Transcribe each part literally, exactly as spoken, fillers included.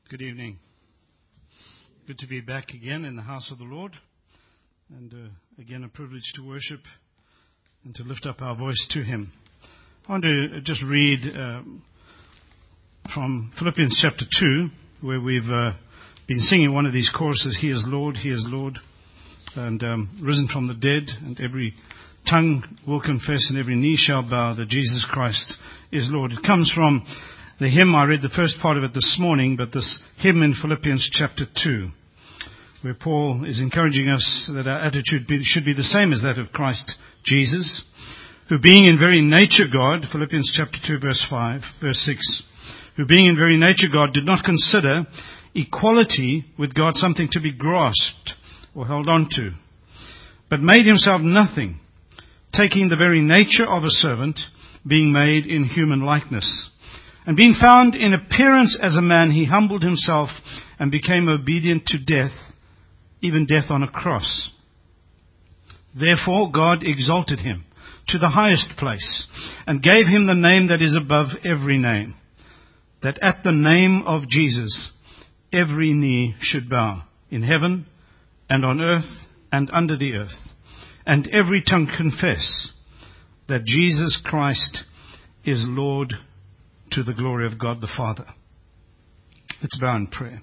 Good evening. Good to be back again in the house of the Lord, and uh, again a privilege to worship and to lift up our voice to Him. I want to just read um, from Philippians chapter two, where we've uh, been singing one of these choruses, He is Lord, He is Lord, and um, risen from the dead, and every tongue will confess and every knee shall bow that Jesus Christ is Lord. It comes from the hymn. I read the first part of it this morning, but this hymn in Philippians chapter two, where Paul is encouraging us that our attitude be, should be the same as that of Christ Jesus, who being in very nature God, Philippians chapter two verse five, verse six, who being in very nature God did not consider equality with God something to be grasped or held on to, but made himself nothing, taking the very nature of a servant, being made in human likeness. And being found in appearance as a man, he humbled himself and became obedient to death, even death on a cross. Therefore God exalted him to the highest place and gave him the name that is above every name, that at the name of Jesus every knee should bow, in heaven and on earth and under the earth, and every tongue confess that Jesus Christ is Lord, to the glory of God the Father. Let's bow in prayer.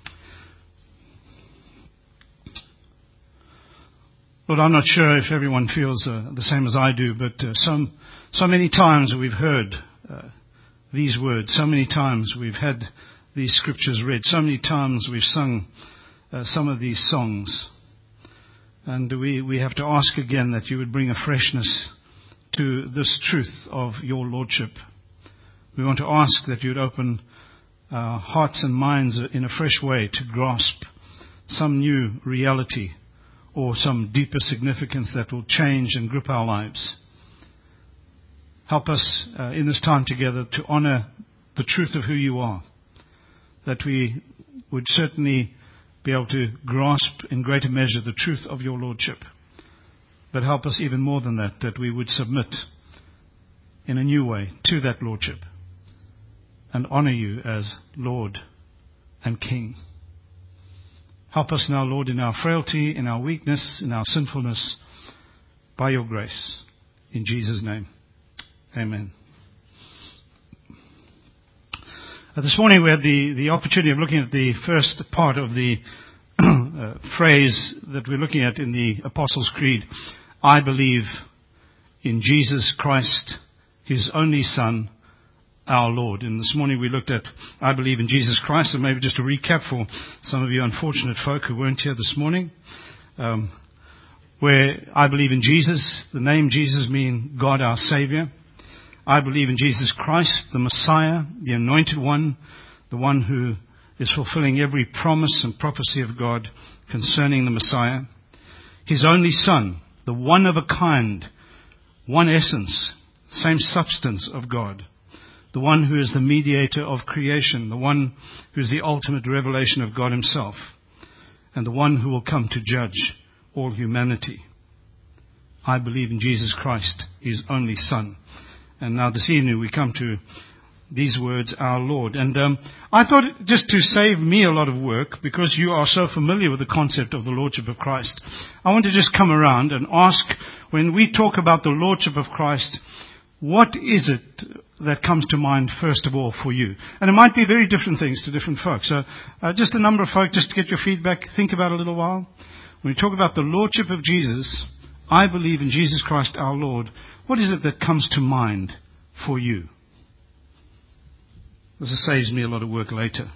Lord, I'm not sure if everyone feels uh, the same as I do, but uh, some, so many times we've heard uh, these words, so many times we've had these scriptures read, so many times we've sung uh, some of these songs. And we, we have to ask again that you would bring a freshness to this truth of your Lordship. We want to ask that you would open our hearts and minds in a fresh way to grasp some new reality or some deeper significance that will change and grip our lives. Help us uh, in this time together to honor the truth of who you are, that we would certainly be able to grasp in greater measure the truth of your Lordship. But help us even more than that, that we would submit in a new way to that Lordship and honor you as Lord and King. Help us now, Lord, in our frailty, in our weakness, in our sinfulness, by your grace. In Jesus' name, amen. Uh, this morning we had the, the opportunity of looking at the first part of the uh, phrase that we're looking at in the Apostles' Creed. I believe in Jesus Christ, His only Son, our Lord. And this morning we looked at, I believe in Jesus Christ, and maybe just a recap for some of you unfortunate folk who weren't here this morning, um, where I believe in Jesus, the name Jesus means God our Savior. I believe in Jesus Christ, the Messiah, the Anointed One, the one who is fulfilling every promise and prophecy of God concerning the Messiah. His only Son, the one of a kind, one essence, same substance of God. The one who is the mediator of creation, the one who is the ultimate revelation of God Himself, and the one who will come to judge all humanity. I believe in Jesus Christ, His only Son. And now this evening we come to these words, our Lord. And um, I thought just to save me a lot of work, because you are so familiar with the concept of the Lordship of Christ, I want to just come around and ask, when we talk about the Lordship of Christ, what is it that comes to mind first of all for you? And it might be very different things to different folks. So uh, just a number of folk, just to get your feedback, think about it a little while. When we talk about the Lordship of Jesus, I believe in Jesus Christ our Lord, what is it that comes to mind for you? This saves me a lot of work later.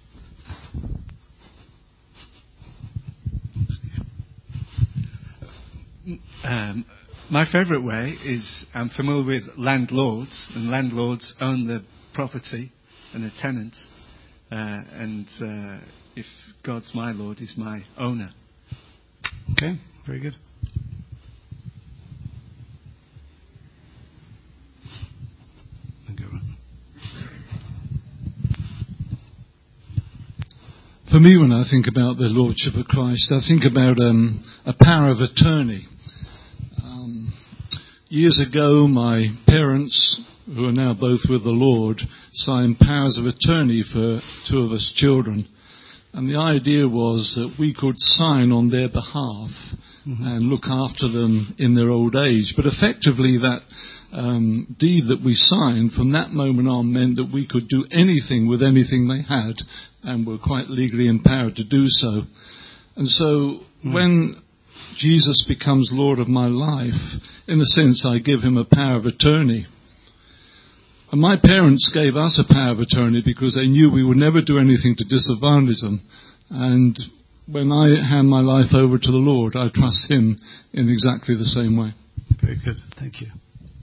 Um, My favourite way is, I'm familiar with landlords, and landlords own the property and the tenants. Uh, and uh, if God's my Lord, He's my owner. Okay, very good. For me, when I think about the Lordship of Christ, I think about um, a power of attorney. years ago, my parents, who are now both with the Lord, signed powers of attorney for two of us children. And the idea was that we could sign on their behalf mm-hmm. and look after them in their old age. But effectively that um, deed that we signed from that moment on meant that we could do anything with anything they had and were quite legally empowered to do so. And so mm-hmm. when Jesus becomes Lord of my life, in a sense I give him a power of attorney. And my parents gave us a power of attorney because they knew we would never do anything to disadvantage them. And when I hand my life over to the Lord, I trust him in exactly the same way. Very good. Thank you.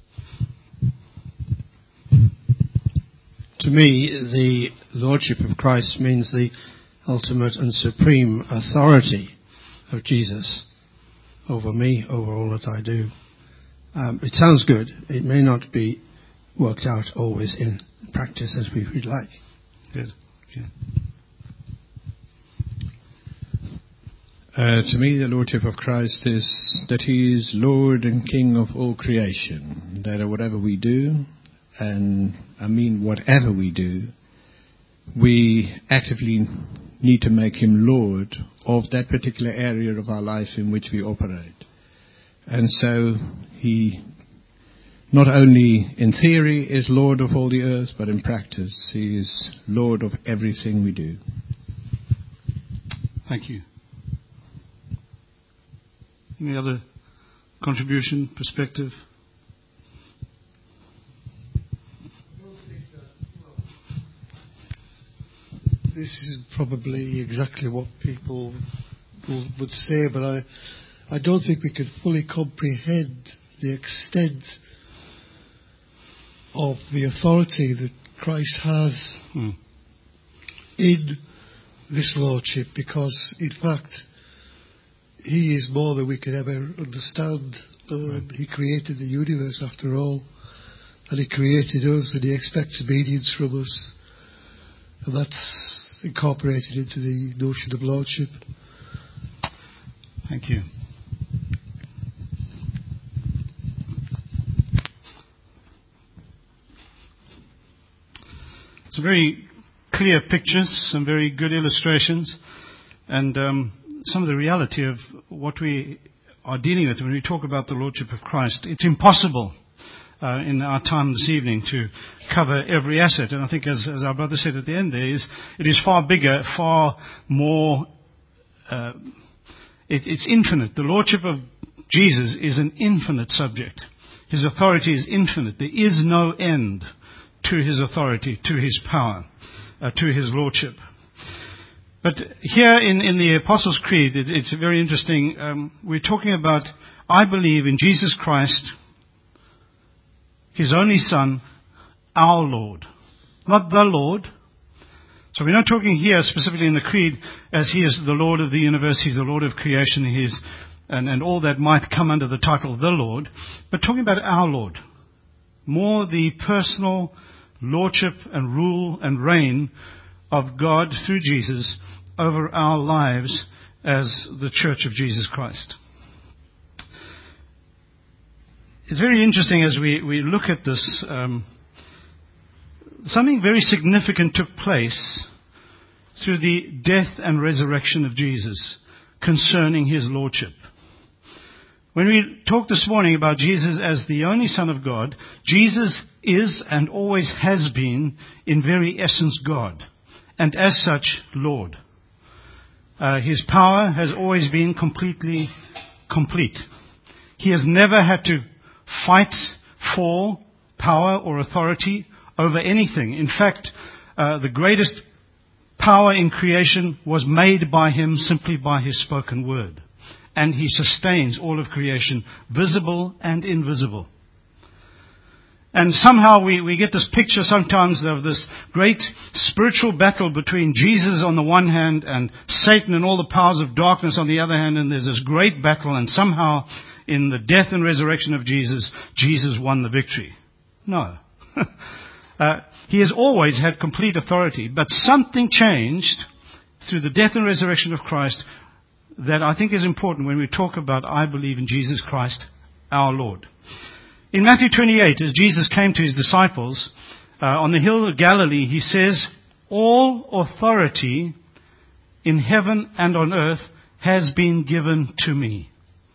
To me, the Lordship of Christ means the ultimate and supreme authority of Jesus over me, over all that I do. Um, it sounds good. It may not be worked out always in practice as we would like. Good. Okay. Uh, to me, the Lordship of Christ is that he is Lord and King of all creation. That whatever we do, and I mean whatever we do, we actively need to make him Lord of that particular area of our life in which we operate. And so he not only in theory is Lord of all the earth, but in practice he is Lord of everything we do. Thank you. Any other contribution, perspective? This is probably exactly what people would say, but I, I don't think we could fully comprehend the extent of the authority that Christ has hmm. in this Lordship, because in fact he is more than we could ever understand. Um, right. He created the universe after all, and he created us, and he expects obedience from us, and that's incorporated into the notion of Lordship. Thank you. Some very clear pictures, some very good illustrations, and um, some of the reality of what we are dealing with when we talk about the Lordship of Christ. It's impossible uh, in our time this evening to cover every asset, and I think as, as our brother said at the end there, is it is far bigger, far more, uh, it, it's infinite. The Lordship of Jesus is an infinite subject. His authority is infinite. There is no end to his authority, to his power, uh, to his lordship. But here in, in the Apostles' Creed, it, it's very interesting. Um, we're talking about, I believe in Jesus Christ, his only Son, our Lord. Not the Lord. So we're not talking here specifically in the Creed as he is the Lord of the universe, he's the Lord of creation, he is, and, and all that might come under the title the Lord, but talking about our Lord. More the personal lordship and rule and reign of God through Jesus over our lives as the Church of Jesus Christ. It's very interesting as we, we look at this. Um, something very significant took place through the death and resurrection of Jesus concerning his lordship. When we talked this morning about Jesus as the only Son of God, Jesus is and always has been in very essence God, and as such, Lord. Uh, his power has always been completely complete. He has never had to fight for power or authority over anything. In fact, uh, the greatest power in creation was made by him simply by his spoken word. And he sustains all of creation, visible and invisible. And somehow we, we get this picture sometimes of this great spiritual battle between Jesus on the one hand and Satan and all the powers of darkness on the other hand, and there's this great battle, and somehow in the death and resurrection of Jesus, Jesus won the victory. No. uh, he has always had complete authority, but something changed through the death and resurrection of Christ that I think is important when we talk about I believe in Jesus Christ, our Lord. In Matthew twenty-eight, as Jesus came to his disciples uh, on the hill of Galilee, he says, all authority in heaven and on earth has been given to me.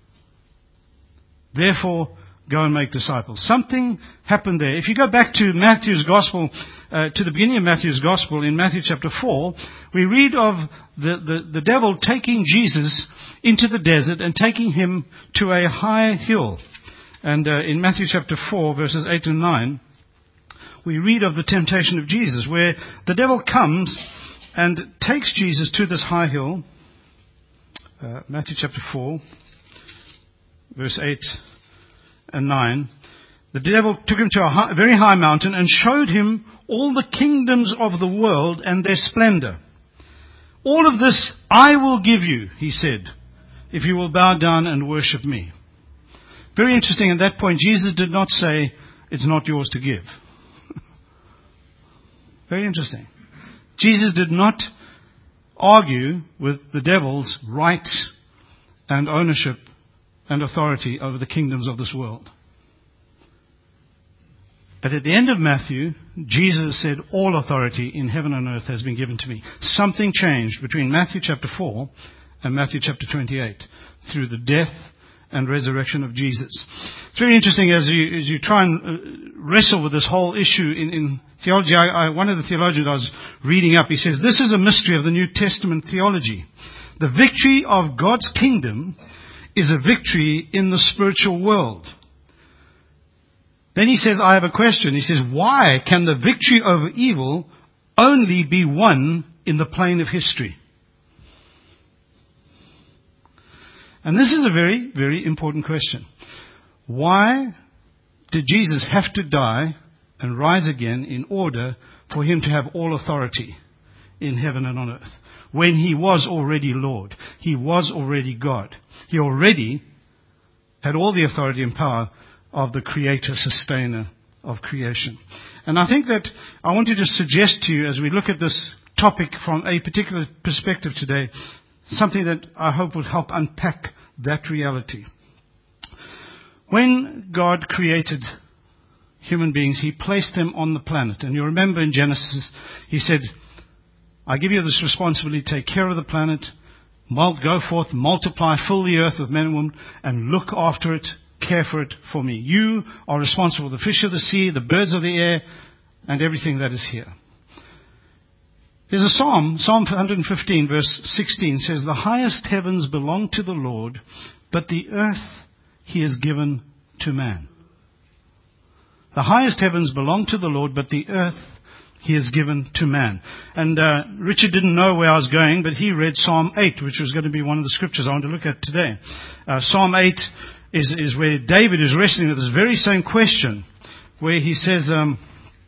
Therefore, go and make disciples. Something happened there. If you go back to Matthew's Gospel, uh, to the beginning of Matthew's Gospel, in Matthew chapter four, we read of the, the, the devil taking Jesus into the desert and taking him to a high hill. And uh, in Matthew chapter four, verses eight and nine, we read of the temptation of Jesus, where the devil comes and takes Jesus to this high hill. Uh, Matthew chapter four, verse eight and nine. The devil took him to a high, very high mountain and showed him all the kingdoms of the world and their splendor. All of this I will give you, he said, if you will bow down and worship me. Very interesting, at that point, Jesus did not say, it's not yours to give. Very interesting. Jesus did not argue with the devil's right and ownership and authority over the kingdoms of this world. But at the end of Matthew, Jesus said, all authority in heaven and earth has been given to me. Something changed between Matthew chapter four and Matthew chapter twenty-eight through the death and resurrection of Jesus. It's very interesting as you, as you try and uh, wrestle with this whole issue in, in theology. I, I, one of the theologians I was reading up, he says, this is a mystery of the New Testament theology. The victory of God's kingdom is a victory in the spiritual world. Then he says, I have a question. He says, why can the victory over evil only be won in the plane of history? And this is a very, very important question. Why did Jesus have to die and rise again in order for him to have all authority in heaven and on earth? When he was already Lord. He was already God. He already had all the authority and power of the creator, sustainer of creation. And I think that I want to just suggest to you, as we look at this topic from a particular perspective today, something that I hope will help unpack that reality. When God created human beings, he placed them on the planet. And you remember in Genesis, he said, I give you this responsibility, take care of the planet, go forth, multiply, fill the earth with men and women, and look after it, care for it for me. You are responsible for the fish of the sea, the birds of the air, and everything that is here. There's a psalm, Psalm one fifteen, verse sixteen, says, the highest heavens belong to the Lord, but the earth he has given to man. The highest heavens belong to the Lord, but the earth he has given to man. And uh, Richard didn't know where I was going, but he read Psalm eight, which was going to be one of the scriptures I want to look at today. Uh, Psalm eight is, is where David is wrestling with this very same question, where he says, um,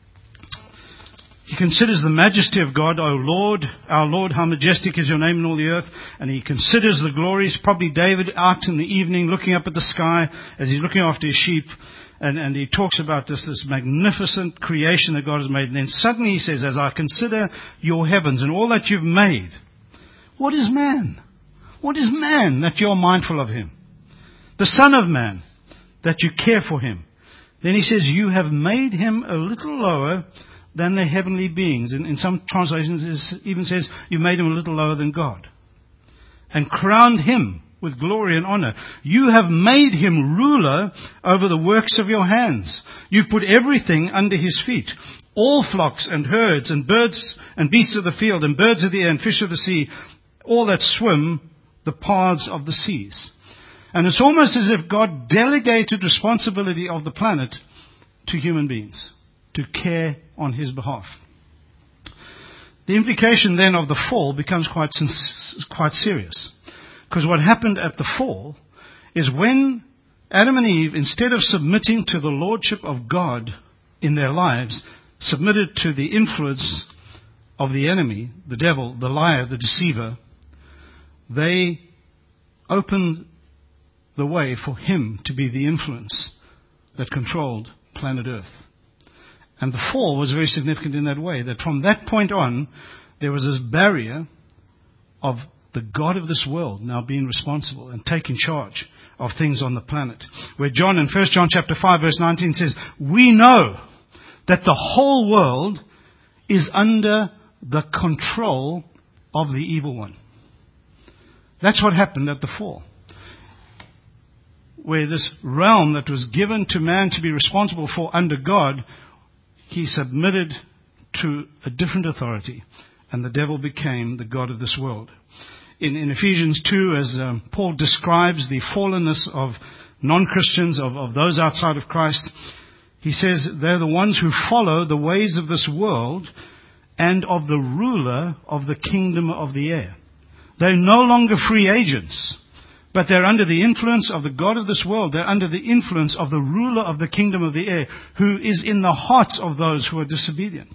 he considers the majesty of God, O Lord, our Lord, how majestic is your name in all the earth. And he considers the glories, probably David out in the evening looking up at the sky as he's looking after his sheep. And, and he talks about this, this magnificent creation that God has made. And then suddenly he says, as I consider your heavens and all that you've made, what is man? What is man that you're mindful of him? The Son of Man, that you care for him. Then he says, you have made him a little lower than the heavenly beings. In, in some translations it even says, you made him a little lower than God. And crowned him with glory and honor. You have made him ruler over the works of your hands. You've put everything under his feet. All flocks and herds and birds and beasts of the field and birds of the air and fish of the sea. All that swim the paths of the seas. And it's almost as if God delegated responsibility of the planet to human beings to care on his behalf. The implication then of the fall becomes quite, quite serious. Because what happened at the fall is when Adam and Eve, instead of submitting to the lordship of God in their lives, submitted to the influence of the enemy, the devil, the liar, the deceiver, they opened the way for him to be the influence that controlled planet Earth. And the fall was very significant in that way, that from that point on, there was this barrier of the God of this world now being responsible and taking charge of things on the planet. Where John in First John chapter five verse nineteen says, we know that the whole world is under the control of the evil one. That's what happened at the fall. Where this realm that was given to man to be responsible for under God, he submitted to a different authority, and the devil became the god of this world. In, in Ephesians two, as um, Paul describes the fallenness of non-Christians, of, of those outside of Christ, he says they're the ones who follow the ways of this world and of the ruler of the kingdom of the air. They're no longer free agents, but they're under the influence of the God of this world. They're under the influence of the ruler of the kingdom of the air, who is in the hearts of those who are disobedient.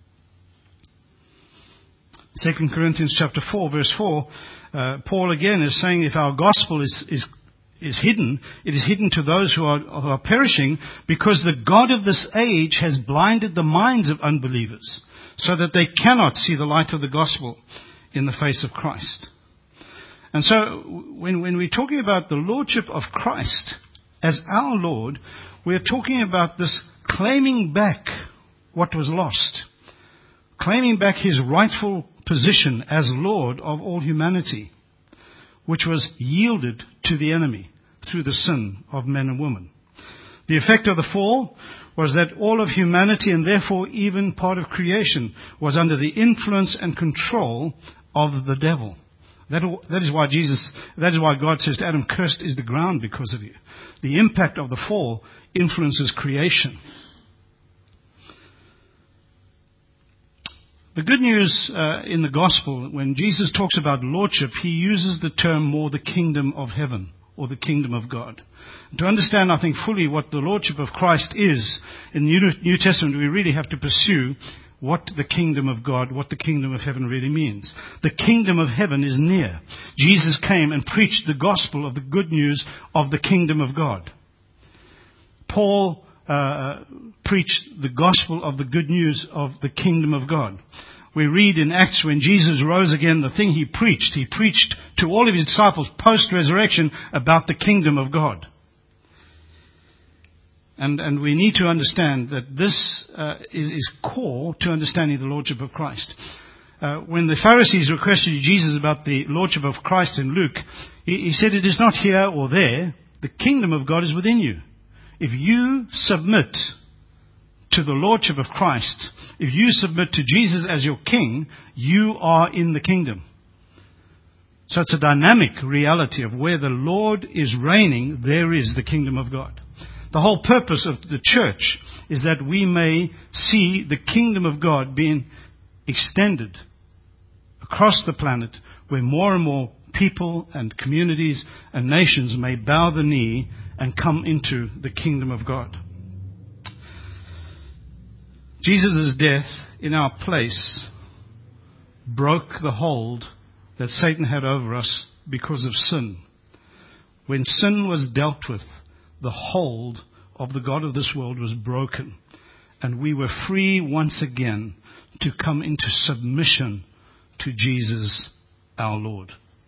Second Corinthians chapter four, verse four, uh, Paul again is saying if our gospel is, is, is hidden, it is hidden to those who are, who are perishing, because the God of this age has blinded the minds of unbelievers, so that they cannot see the light of the gospel in the face of Christ. And so, when, when we're talking about the lordship of Christ as our Lord, we're talking about this claiming back what was lost. Claiming back his rightful position as Lord of all humanity, which was yielded to the enemy through the sin of men and women. The effect of the fall was that all of humanity, and therefore even part of creation, was under the influence and control of the devil. That, that is why Jesus, that is why God says to Adam, cursed is the ground because of you. The impact of the fall influences creation. The good news uh, in the gospel, when Jesus talks about lordship, he uses the term more the kingdom of heaven, or the kingdom of God. To understand, I think, fully what the lordship of Christ is, in the New Testament, we really have to pursue what the kingdom of God, what the kingdom of heaven really means. The kingdom of heaven is near. Jesus came and preached the gospel of the good news of the kingdom of God. Paul uh, preached the gospel of the good news of the kingdom of God. We read in Acts when Jesus rose again, the thing he preached, he preached to all of his disciples post-resurrection about the kingdom of God. And, and we need to understand that this uh, is, is core to understanding the lordship of Christ. Uh, when the Pharisees requested Jesus about the lordship of Christ in Luke, he, he said, it is not here or there. The kingdom of God is within you. If you submit to the lordship of Christ, if you submit to Jesus as your king, you are in the kingdom. So it's a dynamic reality of where the Lord is reigning, there is the kingdom of God. The whole purpose of the church is that we may see the kingdom of God being extended across the planet, where more and more people and communities and nations may bow the knee and come into the kingdom of God. Jesus' death in our place broke the hold that Satan had over us because of sin. When sin was dealt with, the hold of the God of this world was broken, and we were free once again to come into submission to Jesus our Lord.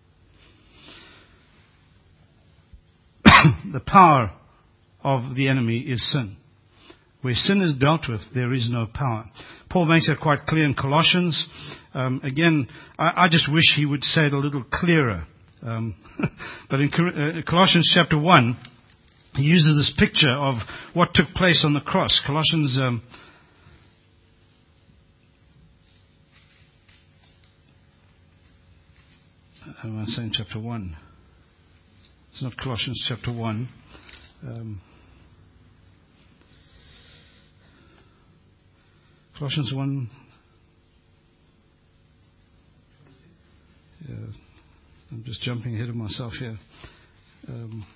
The power of the enemy is sin. Where sin is dealt with, there is no power. Paul makes that quite clear in Colossians. Um, again, I, I just wish he would say it a little clearer. Um, but in uh, Colossians chapter one, he uses this picture of what took place on the cross. Colossians um, how am I saying chapter one? It's not Colossians chapter one. Um, Colossians one. Yeah, I'm just jumping ahead of myself here. Um,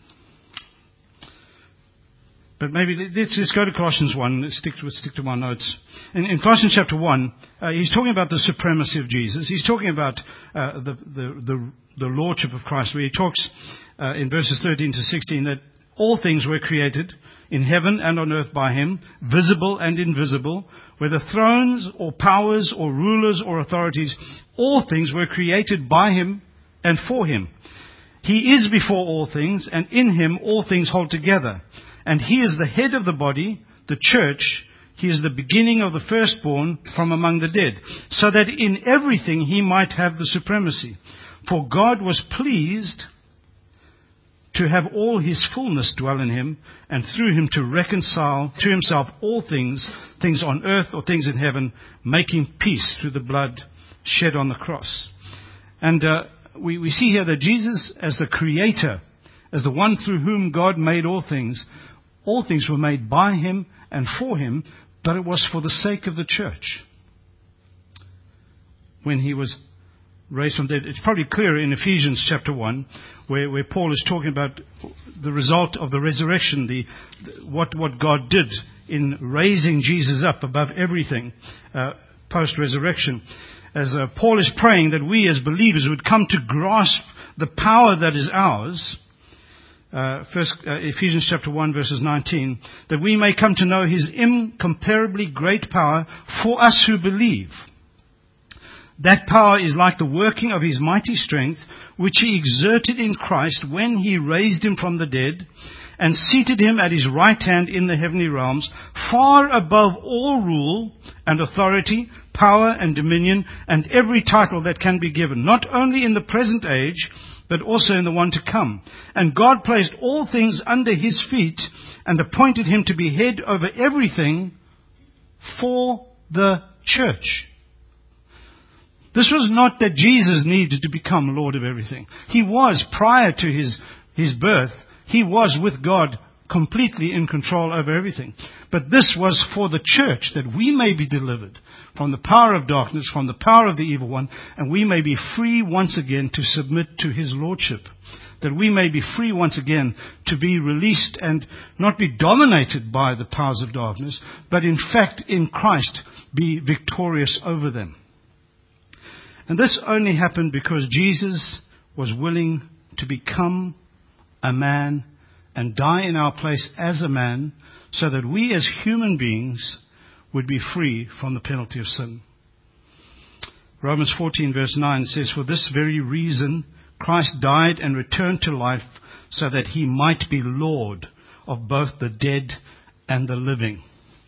but maybe let's just go to Colossians one. Let's stick to, stick to my notes. In, in Colossians chapter one, uh, he's talking about the supremacy of Jesus. He's talking about uh, the, the, the, the lordship of Christ, where he talks uh, in verses thirteen to sixteen that all things were created in heaven and on earth by him, visible and invisible, whether thrones or powers or rulers or authorities, all things were created by him and for him. He is before all things, and in him all things hold together. And he is the head of the body, the church. He is the beginning of the firstborn from among the dead, so that in everything he might have the supremacy. For God was pleased to have all his fullness dwell in him, and through him to reconcile to himself all things, things on earth or things in heaven, making peace through the blood shed on the cross. And uh, we, we see here that Jesus, as the creator, as the one through whom God made all things, all things were made by him and for him, but it was for the sake of the church. When he was raised from the dead, it's probably clearer in Ephesians chapter one, where, where Paul is talking about the result of the resurrection, the, the what, what God did in raising Jesus up above everything uh, post-resurrection. As uh, Paul is praying that we as believers would come to grasp the power that is ours, uh, first, uh, Ephesians chapter one verses nineteen, that we may come to know his incomparably great power for us who believe. That power is like the working of his mighty strength, which he exerted in Christ when he raised him from the dead and seated him at his right hand in the heavenly realms, far above all rule and authority, power and dominion, and every title that can be given, not only in the present age, but also in the one to come. And God placed all things under his feet and appointed him to be head over everything for the church. This was not that Jesus needed to become Lord of everything. He was, prior to his, his birth, he was with God completely in control over everything. But this was for the church, that we may be delivered from the power of darkness, from the power of the evil one, and we may be free once again to submit to his lordship. That we may be free once again to be released and not be dominated by the powers of darkness, but in fact in Christ be victorious over them. And this only happened because Jesus was willing to become a man and die in our place as a man, so that we as human beings would be free from the penalty of sin. Romans fourteen verse nine says, "For this very reason Christ died and returned to life, so that he might be Lord of both the dead and the living."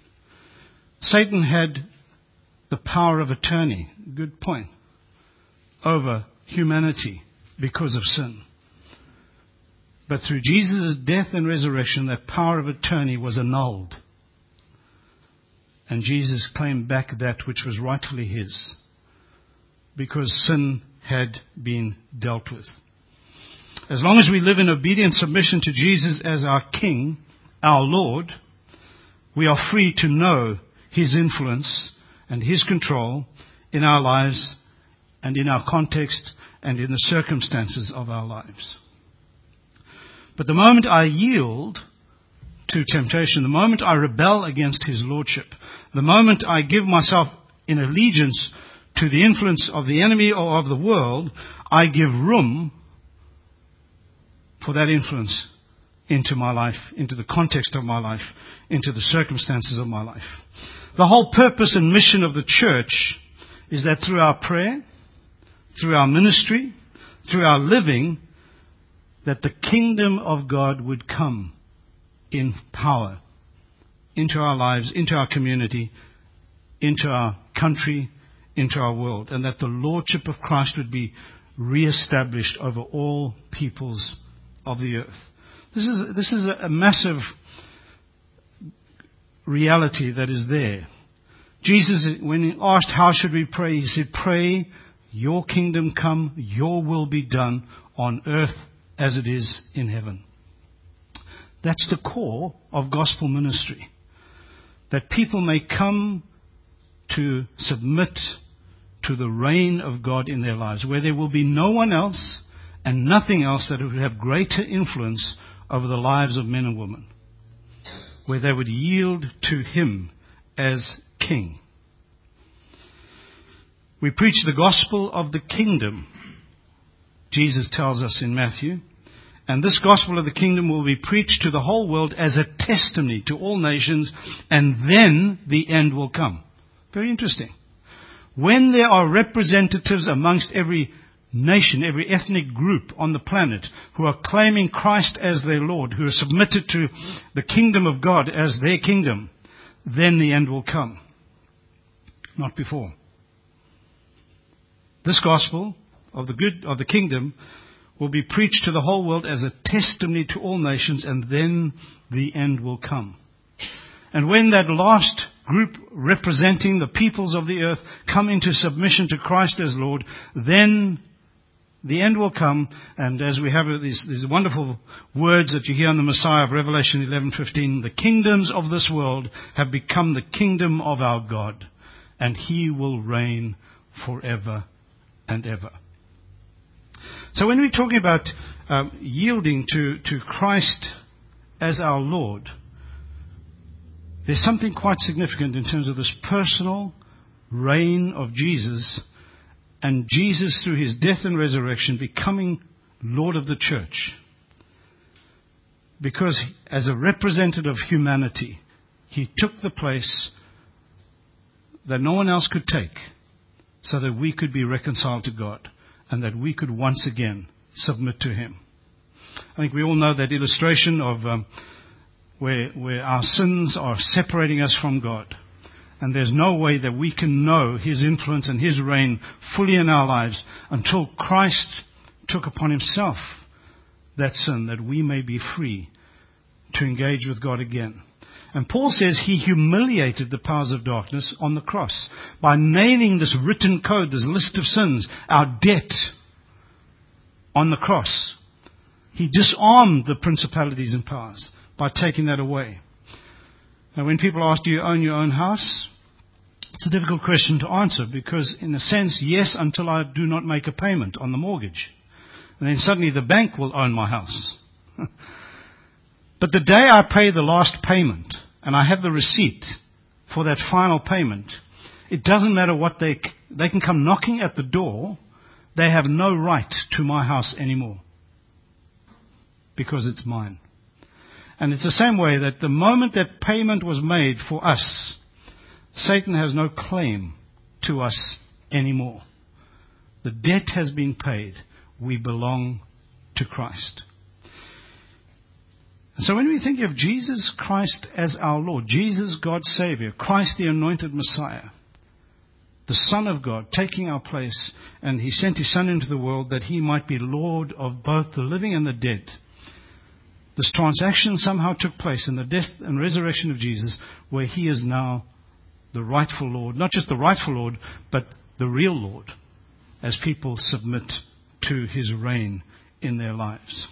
Satan had the power of attorney, good point, over humanity because of sin. But through Jesus' death and resurrection, that power of attorney was annulled. And Jesus claimed back that which was rightfully his, because sin had been dealt with. As long as we live in obedient submission to Jesus as our King, our Lord, we are free to know his influence and his control in our lives and in our context and in the circumstances of our lives. But the moment I yield to temptation, the moment I rebel against his lordship, the moment I give myself in allegiance to the influence of the enemy or of the world, I give room for that influence into my life, into the context of my life, into the circumstances of my life. The whole purpose and mission of the church is that through our prayer, through our ministry, through our living, that the kingdom of God would come in power into our lives, into our community, into our country, into our world, and that the lordship of Christ would be reestablished over all peoples of the earth. This is, this is a massive reality that is there. Jesus, when he asked how should we pray, he said, "Pray, your kingdom come, your will be done on earth as it is in heaven." That's the core of gospel ministry. That people may come to submit to the reign of God in their lives, where there will be no one else and nothing else that would have greater influence over the lives of men and women, where they would yield to him as king. We preach the gospel of the kingdom, Jesus tells us in Matthew. And this gospel of the kingdom will be preached to the whole world as a testimony to all nations, and then the end will come. Very interesting. When there are representatives amongst every nation, every ethnic group on the planet who are claiming Christ as their Lord, who are submitted to the kingdom of God as their kingdom, then the end will come. Not before. This gospel of the good of the kingdom will be preached to the whole world as a testimony to all nations, and then the end will come. And when that last group representing the peoples of the earth come into submission to Christ as Lord, then the end will come. And as we have these, these wonderful words that you hear on the Messiah of Revelation eleven fifteen, the kingdoms of this world have become the kingdom of our God, and He will reign forever and ever. So when we're talking about um, yielding to, to Christ as our Lord, there's something quite significant in terms of this personal reign of Jesus, and Jesus through His death and resurrection becoming Lord of the church. Because as a representative of humanity, He took the place that no one else could take, so that we could be reconciled to God, and that we could once again submit to Him. I think we all know that illustration of um, where, where our sins are separating us from God. And there's no way that we can know His influence and His reign fully in our lives until Christ took upon Himself that sin, that we may be free to engage with God again. And Paul says He humiliated the powers of darkness on the cross by nailing this written code, this list of sins, our debt, on the cross. He disarmed the principalities and powers by taking that away. Now, when people ask, do you own your own house? It's a difficult question to answer, because in a sense, yes, until I do not make a payment on the mortgage. And then suddenly the bank will own my house. But the day I pay the last payment, and I have the receipt for that final payment, it doesn't matter what they, they can come knocking at the door, they have no right to my house anymore. Because it's mine. And it's the same way that the moment that payment was made for us, Satan has no claim to us anymore. The debt has been paid. We belong to Christ. So when we think of Jesus Christ as our Lord, Jesus, God's Savior, Christ the anointed Messiah, the Son of God, taking our place, and He sent His Son into the world that He might be Lord of both the living and the dead. This transaction somehow took place in the death and resurrection of Jesus, where He is now the rightful Lord. Not just the rightful Lord, but the real Lord, as people submit to His reign in their lives.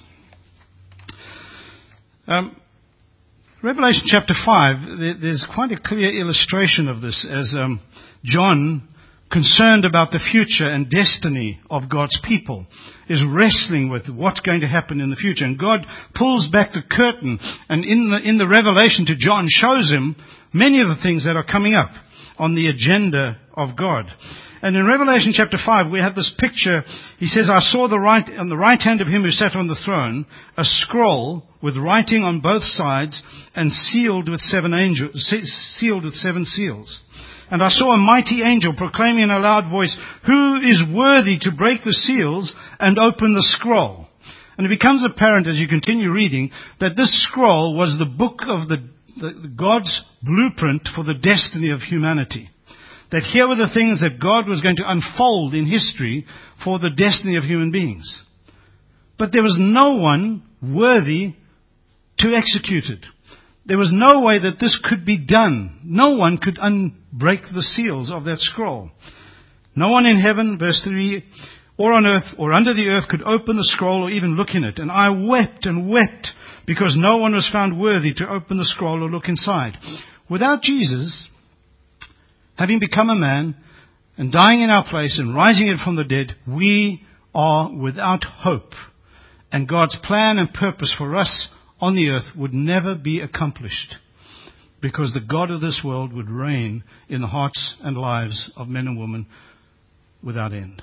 Um, Revelation chapter five, there, there's quite a clear illustration of this as um, John, concerned about the future and destiny of God's people, is wrestling with what's going to happen in the future. And God pulls back the curtain, and in the, in the revelation to John shows him many of the things that are coming up on the agenda of God. And in Revelation chapter five, we have this picture. He says, I saw the right, on the right hand of Him who sat on the throne, a scroll with writing on both sides and sealed with seven angels, sealed with seven seals. And I saw a mighty angel proclaiming in a loud voice, who is worthy to break the seals and open the scroll? And it becomes apparent as you continue reading that this scroll was the book of the, the God's blueprint for the destiny of humanity. That here were the things that God was going to unfold in history for the destiny of human beings. But there was no one worthy to execute it. There was no way that this could be done. No one could unbreak the seals of that scroll. No one in heaven, verse three, or on earth or under the earth could open the scroll or even look in it. And I wept and wept because no one was found worthy to open the scroll or look inside. Without Jesus, having become a man and dying in our place and rising it from the dead, we are without hope. And God's plan and purpose for us on the earth would never be accomplished, because the God of this world would reign in the hearts and lives of men and women without end.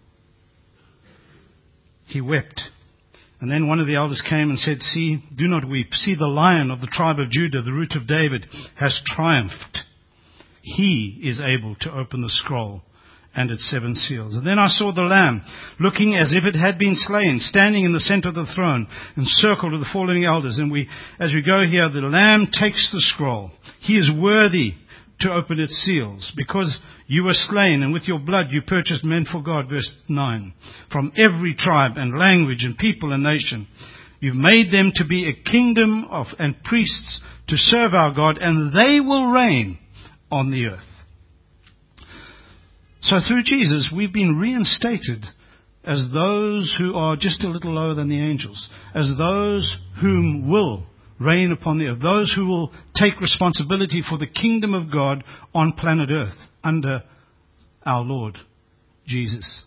He wept. And then one of the elders came and said, see, do not weep. See, the Lion of the tribe of Judah, the Root of David, has triumphed. He is able to open the scroll and its seven seals. And then I saw the Lamb, looking as if it had been slain, standing in the center of the throne, encircled with the four living elders. And we, as we go here, the Lamb takes the scroll. He is worthy to open its seals, because you were slain, and with your blood you purchased men for God, verse nine, from every tribe and language and people and nation. You've made them to be a kingdom of and priests to serve our God, and they will reign on the earth. So through Jesus, we've been reinstated as those who are just a little lower than the angels, as those whom will reign upon the earth, those who will take responsibility for the kingdom of God on planet earth under our Lord Jesus.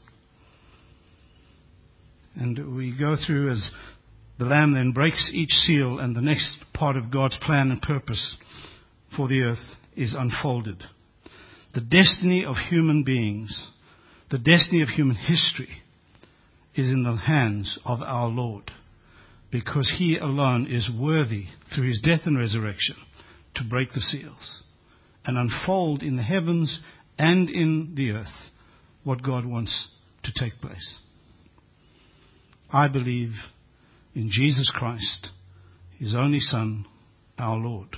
And we go through as the Lamb then breaks each seal, and the next part of God's plan and purpose for the earth is unfolded. The destiny of human beings, the destiny of human history, is in the hands of our Lord, because He alone is worthy, through His death and resurrection, to break the seals and unfold in the heavens and in the earth what God wants to take place. I believe in Jesus Christ, His only Son, our Lord.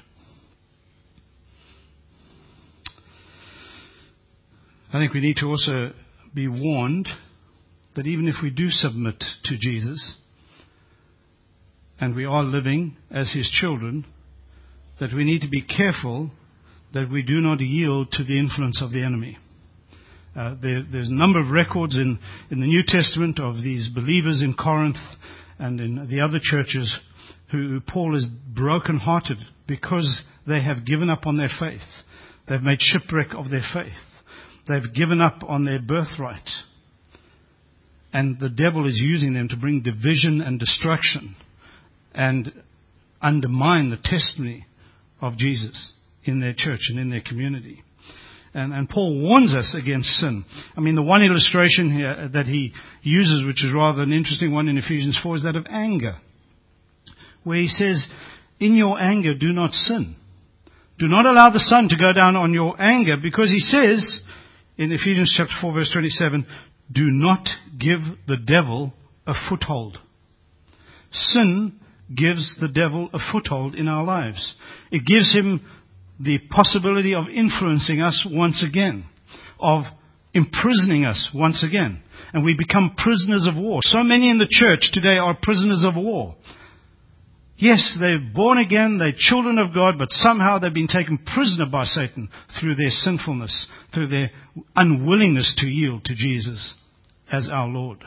I think we need to also be warned that even if we do submit to Jesus, and we are living as His children, that we need to be careful that we do not yield to the influence of the enemy. Uh, there, there's a number of records in, in the New Testament of these believers in Corinth and in the other churches who Paul is broken-hearted because they have given up on their faith. They've made shipwreck of their faith. They've given up on their birthright. And the devil is using them to bring division and destruction and undermine the testimony of Jesus in their church and in their community. And, and Paul warns us against sin. I mean, the one illustration here that he uses, which is rather an interesting one in Ephesians four, is that of anger, where he says, in your anger, do not sin. Do not allow the sun to go down on your anger, because he says in Ephesians chapter four, verse twenty-seven, do not give the devil a foothold. Sin gives the devil a foothold in our lives. It gives him the possibility of influencing us once again, of imprisoning us once again. And we become prisoners of war. So many in the church today are prisoners of war. Yes, they're born again, they're children of God, but somehow they've been taken prisoner by Satan through their sinfulness, through their unwillingness to yield to Jesus as our Lord.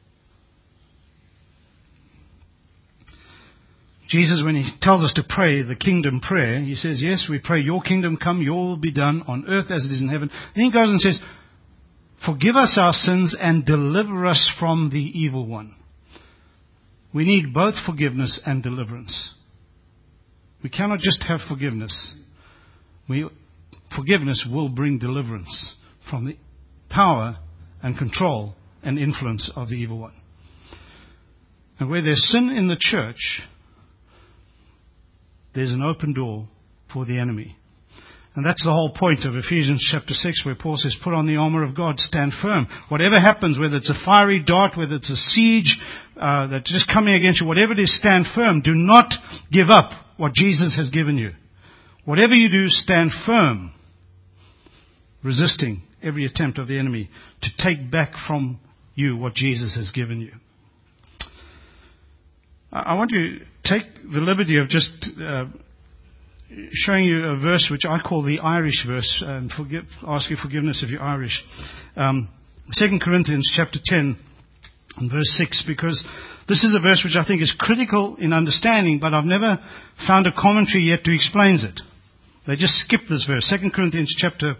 Jesus, when He tells us to pray the kingdom prayer, He says, yes, we pray your kingdom come, your will be done on earth as it is in heaven. Then He goes and says, forgive us our sins and deliver us from the evil one. We need both forgiveness and deliverance. We cannot just have forgiveness. We, forgiveness will bring deliverance from the power and control and influence of the evil one. And where there's sin in the church, there's an open door for the enemy. And that's the whole point of Ephesians chapter six, where Paul says, put on the armor of God, stand firm. Whatever happens, whether it's a fiery dart, whether it's a siege uh, that's just coming against you, whatever it is, stand firm. Do not give up what Jesus has given you. Whatever you do, stand firm, resisting every attempt of the enemy to take back from you what Jesus has given you. I want to take the liberty of just uh, showing you a verse which I call the Irish verse, and forgive, ask you forgiveness if you're Irish. Um, Second Corinthians chapter ten and verse six, because this is a verse which I think is critical in understanding, but I've never found a commentary yet to explain it. They just skip this verse. Second Corinthians chapter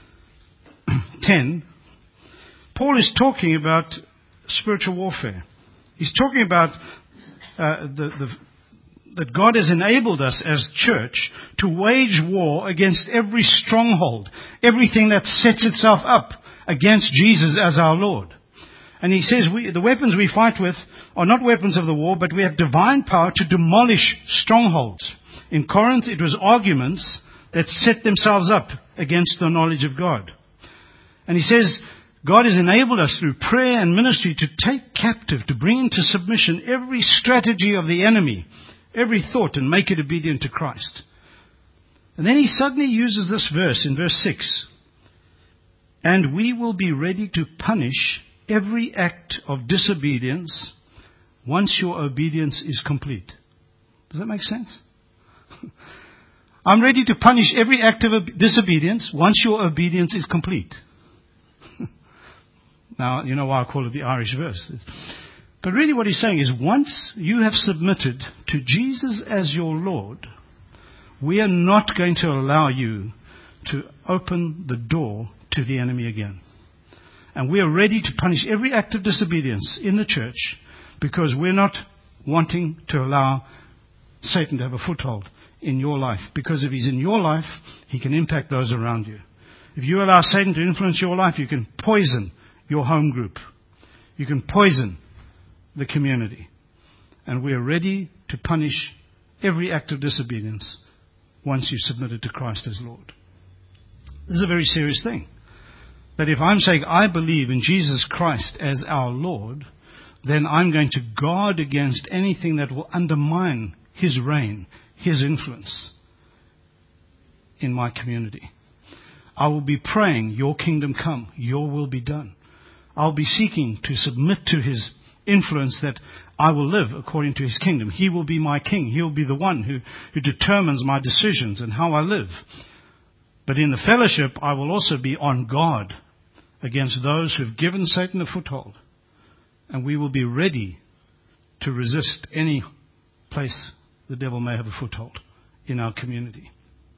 ten. Paul is talking about spiritual warfare. He's talking about uh, the, the that God has enabled us as church to wage war against every stronghold, everything that sets itself up against Jesus as our Lord. And he says we, the weapons we fight with are not weapons of the war, but we have divine power to demolish strongholds. In Corinth, it was arguments that set themselves up against the knowledge of God. And he says God has enabled us through prayer and ministry to take captive, to bring into submission every strategy of the enemy, every thought, and make it obedient to Christ. And then he suddenly uses this verse in verse six. And we will be ready to punish every act of disobedience once your obedience is complete. Does that make sense? I'm ready to punish every act of disobedience once your obedience is complete. Now, you know why I call it the Irish verse. But really what he's saying is, once you have submitted to Jesus as your Lord, we are not going to allow you to open the door to the enemy again. And we are ready to punish every act of disobedience in the church, because we're not wanting to allow Satan to have a foothold in your life. Because if he's in your life, he can impact those around you. If you allow Satan to influence your life, you can poison your home group. You can poison the community. And we are ready to punish every act of disobedience once you've submitted to Christ as Lord. This is a very serious thing. That if I'm saying I believe in Jesus Christ as our Lord, then I'm going to guard against anything that will undermine His reign, His influence in my community. I will be praying, your kingdom come, your will be done. I'll be seeking to submit to His influence, that I will live according to His kingdom. He will be my king. He'll be the one who, who determines my decisions and how I live. But in the fellowship, I will also be on guard against those who have given Satan a foothold. And we will be ready to resist any place the devil may have a foothold in our community.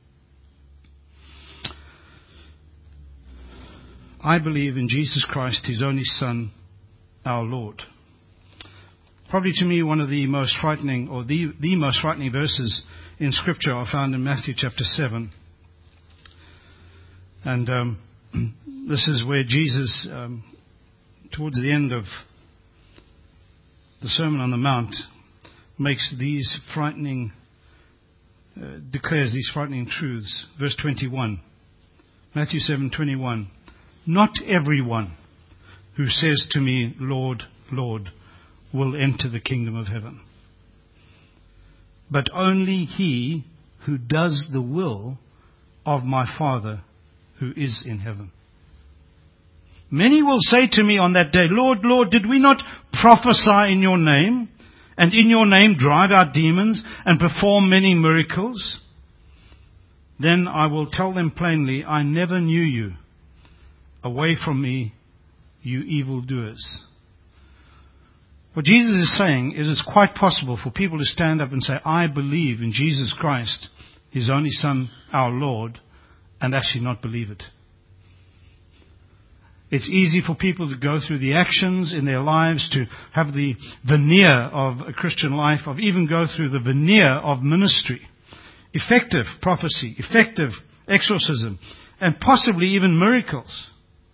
I believe in Jesus Christ, His only Son, our Lord. Probably to me one of the most frightening, or the, the most frightening verses in Scripture are found in Matthew chapter seven. And um, this is where Jesus, um, towards the end of the Sermon on the Mount, makes these frightening, uh, declares these frightening truths. Verse twenty-one, Matthew seven twenty-one. Not everyone who says to me, Lord, Lord, will enter the kingdom of heaven, but only he who does the will of my Father who is in heaven. Many will say to me on that day, Lord, Lord, did we not prophesy in your name, and in your name drive out demons, and perform many miracles? Then I will tell them plainly, I never knew you. Away from me, you evildoers. What Jesus is saying is it's quite possible for people to stand up and say, I believe in Jesus Christ, His only Son, our Lord, and actually not believe it. It's easy for people to go through the actions in their lives, to have the veneer of a Christian life, of even go through the veneer of ministry, effective prophecy, effective exorcism, and possibly even miracles.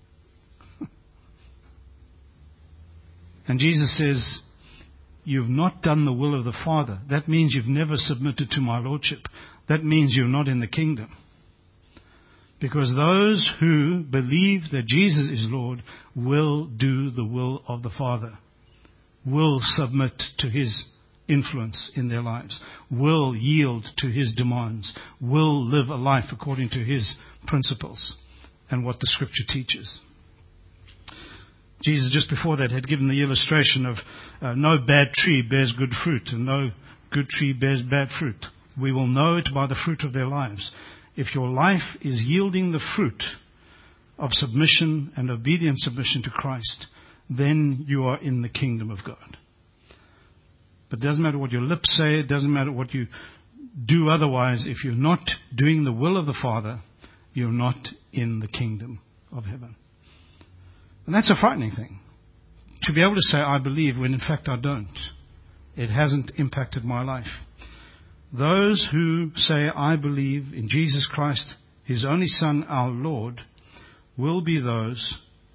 And Jesus says, you've not done the will of the Father. That means you've never submitted to my Lordship. That means you're not in the kingdom. Because those who believe that Jesus is Lord will do the will of the Father, will submit to His influence in their lives, will yield to His demands, will live a life according to His principles and what the Scripture teaches. Jesus, just before that, had given the illustration of uh, no bad tree bears good fruit, and no good tree bears bad fruit. We will know it by the fruit of their lives. If your life is yielding the fruit of submission and obedient submission to Christ, then you are in the kingdom of God. But it doesn't matter what your lips say, it doesn't matter what you do otherwise. If you're not doing the will of the Father, you're not in the kingdom of heaven. And that's a frightening thing. To be able to say, I believe, when in fact I don't. It hasn't impacted my life. Those who say, I believe in Jesus Christ, His only Son, our Lord, will be those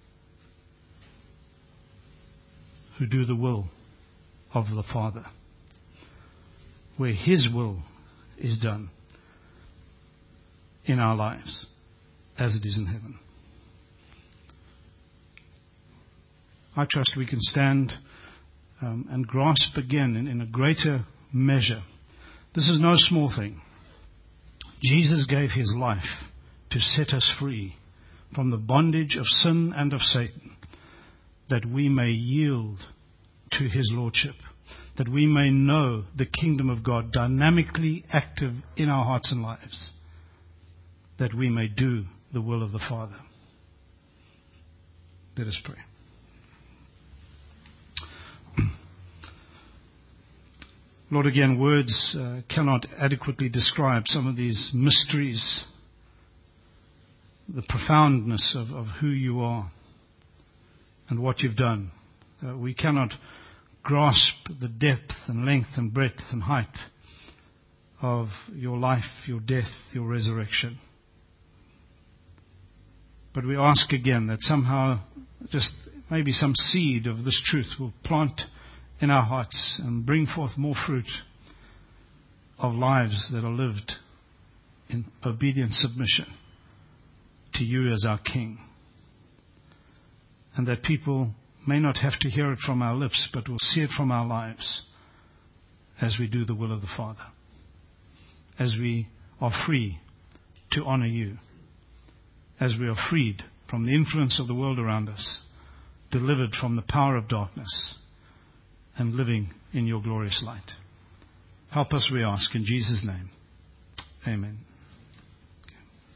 who do the will of the Father, where His will is done in our lives as it is in heaven. I trust we can stand um, and grasp again in, in a greater measure. This is no small thing. Jesus gave his life to set us free from the bondage of sin and of Satan, that we may yield to his lordship, that we may know the kingdom of God dynamically active in our hearts and lives, that we may do the will of the Father. Let us pray. Lord, again, words uh, cannot adequately describe some of these mysteries, the profoundness of, of who you are and what you've done. Uh, we cannot grasp the depth and length and breadth and height of your life, your death, your resurrection. But we ask again that somehow just maybe some seed of this truth will plant in our hearts and bring forth more fruit of lives that are lived in obedient submission to you as our King. And that people may not have to hear it from our lips, but will see it from our lives as we do the will of the Father, as we are free to honor you, as we are freed from the influence of the world around us, delivered from the power of darkness, and living in your glorious light. Help us, we ask, in Jesus' name. Amen.